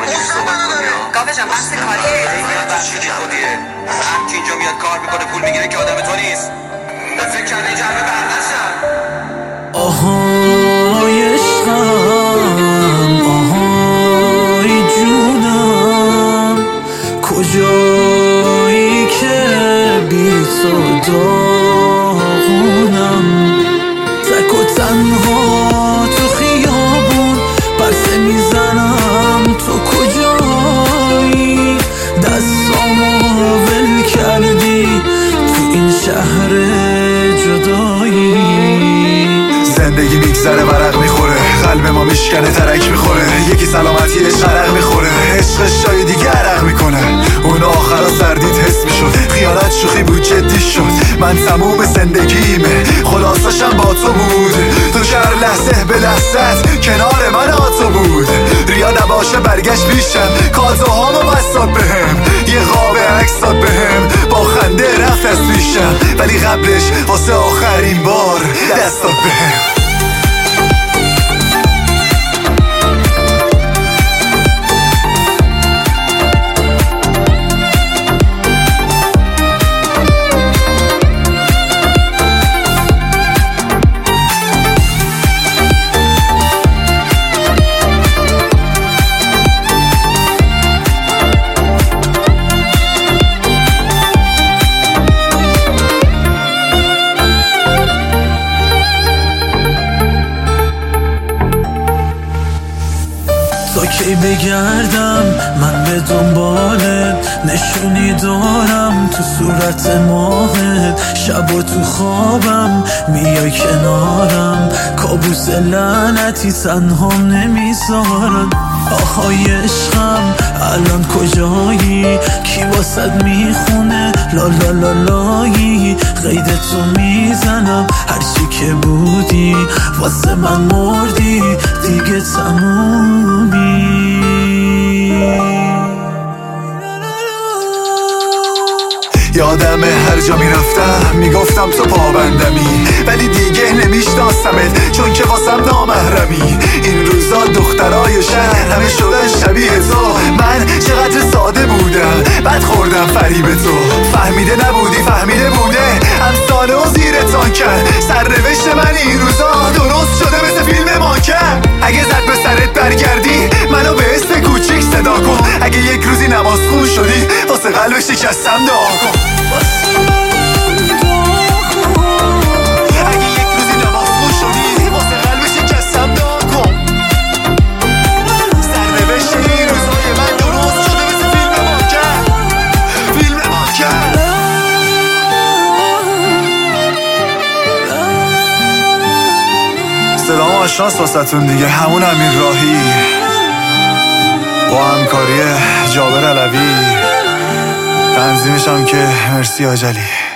اینجوری صحبت کنی کافه جان بحث کاریه بخشیدی خودیه هر کی اینجا میاد کار میکنه پول میگیره که آدم تو نیست به فکر کرده اینجا همه برنشن آهای عشقم آهای جونم کجایی که بی تو داغونم تک و تنها تو خیابون پرسه میزنم تو کجایی دستامو ول کردی تو این شهر جدایی زندگی میگذره ورق میخوره قلب ما میشکنه ترک میخوره یکی سلامتیش عرق میخوره عشقش جای دیگه عرق میکنه اون آخرا سردید حس میشد خیانت شوخی بود جدی شد من تموم زندگیمه خلاصشم با تو بود تو که هر لحظه به لحظت کنار من آتو بود ریا نباشه برگشت پیشم کادوهامو بستاد بهم یه قاب عکسات بهم با خنده رفت از پیشم ولی قبلش واسه آخرین بار دستات بهم تا کی بگردم من به دنبالت نشونی دارم تو صورت ماهت شب و تو خوابم میای کنارم کابوس لعنتی تنهام نمیذارن آهای عشقم الان کجایی کی واسد میخونه لالالالایی قیدتو میزنم هرچی که بودی واسه من مردی دیگه تمومی یادم هر جا میرفتم میگفتم تو پابندمی ولی دیگه نمیشناسمت چون که واسم نامحرمی این روزا دخترای شهر همه شدن شبیه تو من چقدر ساده بودم بعد خوردم فریب تو فهمیده نبودی فهمیده بوده امثاله و زیر تانکن سرنوشت من این روزا درست شده مثل فیلم مانکن اگه زد به سرت برگردی منو به اسم کوچیک صدا کن اگه یک روزی نماز خون شدی واسه قلب شکستم دعا کن اگه یک روزی نماز خون شدی واسه قلب شکستم دعا کن سرنوشت این روزای من درست شده مثل فیلم مانکن فیلم مانکن صدام آشناست واسه‌تون دیگه همون امیر راهی با همکاری جابر علوی تنظیمش هم که مرسی آجلی